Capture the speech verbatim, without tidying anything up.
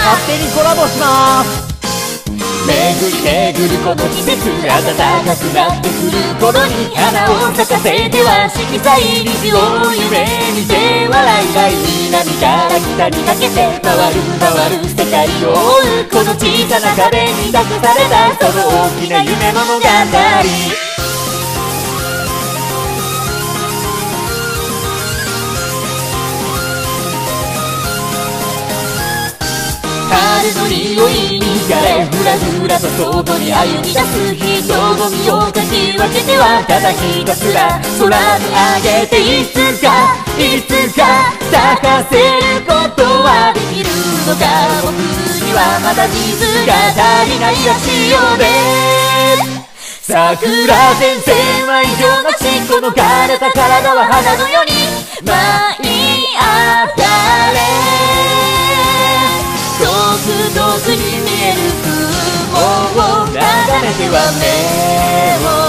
勝手にコラボします。 巡り巡るこの季節、暖かくなってくる頃に花を咲かせては色彩虹を夢見て、笑いがい南から北にかけて回る回る世界を追う、この小さな壁に託されたその大きな夢物語。春の匂いに惹かれ、ふらふらと外に歩み出す人混みをかき分けては、ただひたすら空に上げて、いつかいつか咲かせることはできるのか。僕にはまだ水が足りないらしいようで、桜前線は異常なし、この枯れた体は花のように舞い上がれ。遠く遠くに見える雲を眺めては目を